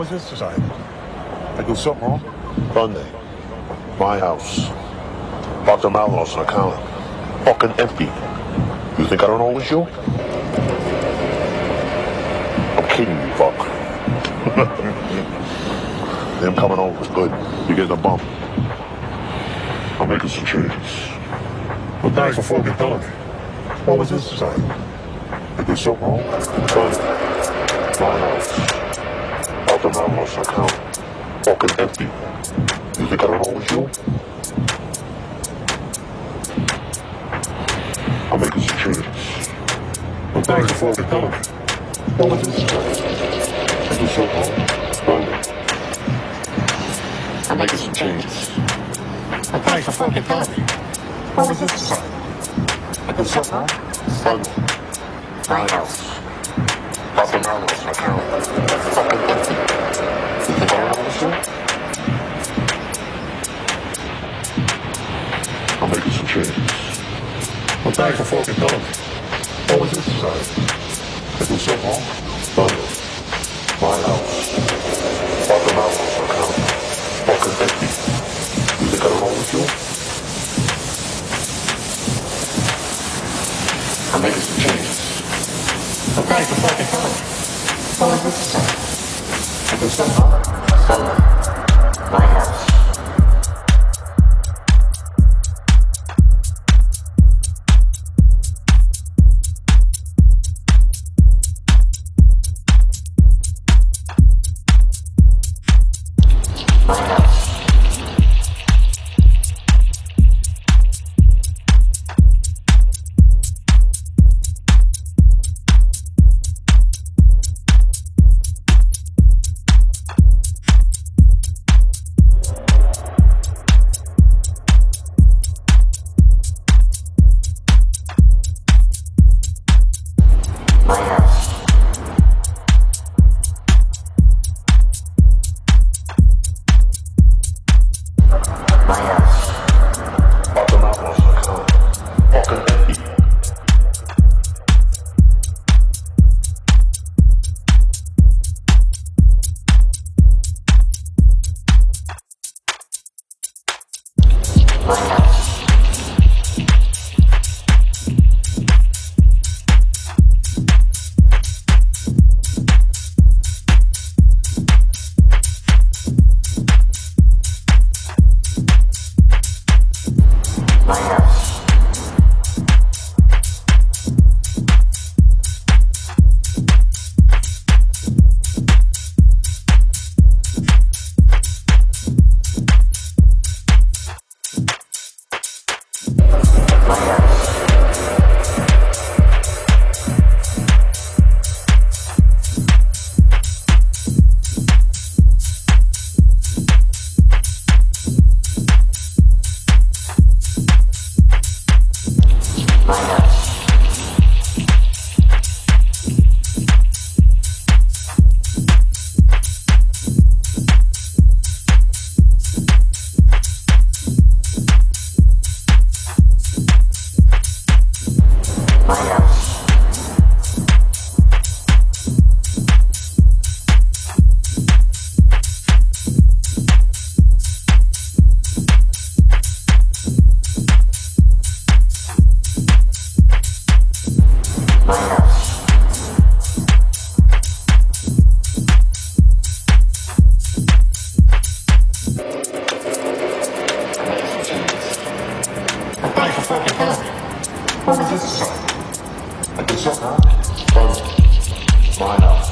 was this today? I do something wrong? Sunday. My house. Dr. Malnos and account. Fucking empty. You think I don't know it was you? I'm kidding you, fuck. Them coming over is good. You're getting a bump. I'm making some changes. Well, thanks for fucking telling me. What was this today? I do something wrong? Sunday. My house. Dr. Malnos and account. Fucking empty. You think I don't know it was you? I'm making some changes. Well, thanks for fucking telling me. What was this today? I do something wrong? Sunday. I'm making some changes. Well, thanks for fucking telling me. What was this today? I do something wrong? Sunday. My house. Dr. Malnos and account. Fucking empty. You think I don't know it was you? I'm making some changes. Well, thanks for fucking telling me. What was this today? I do something wrong? Sunday. My house. Dr. Malnos and account. Fucking empty. You think I don't know it was you? I'm making some changes. Well, thanks for fucking telling me. What was this today? I do something wrong? Sunday. My house. What was this today? I do something wrong? Sunday. My house.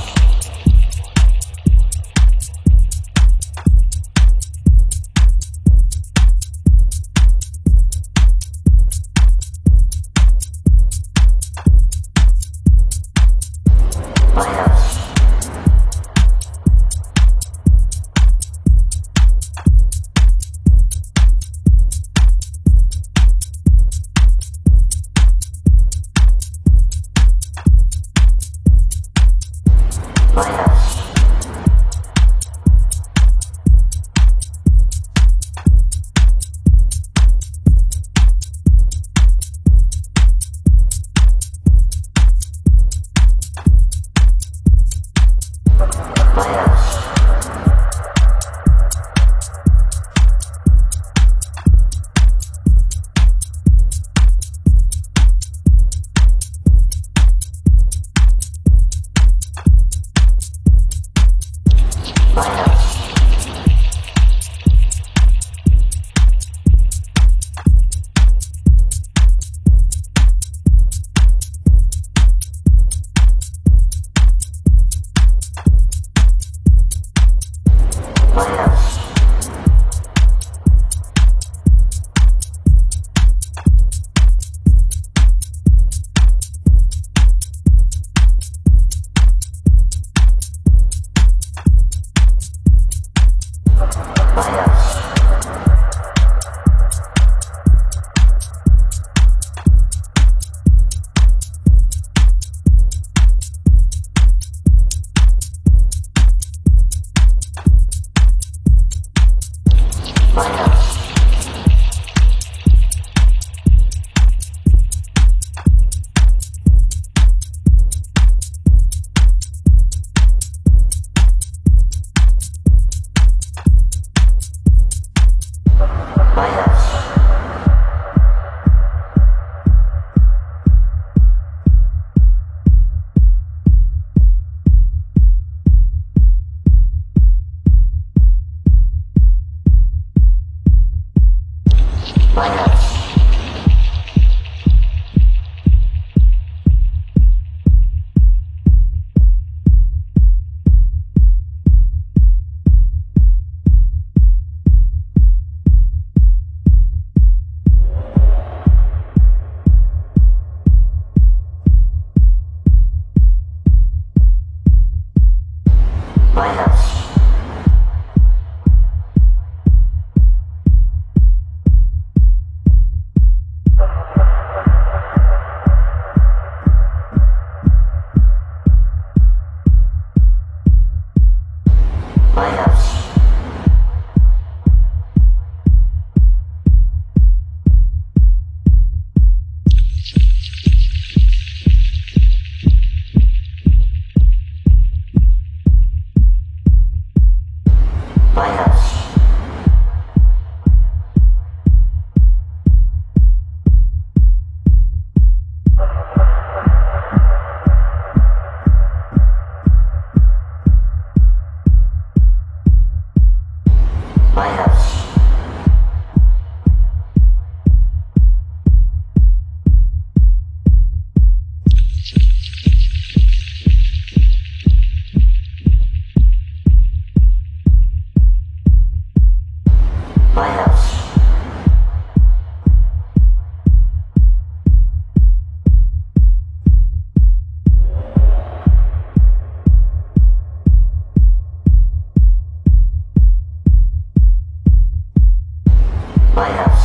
My house.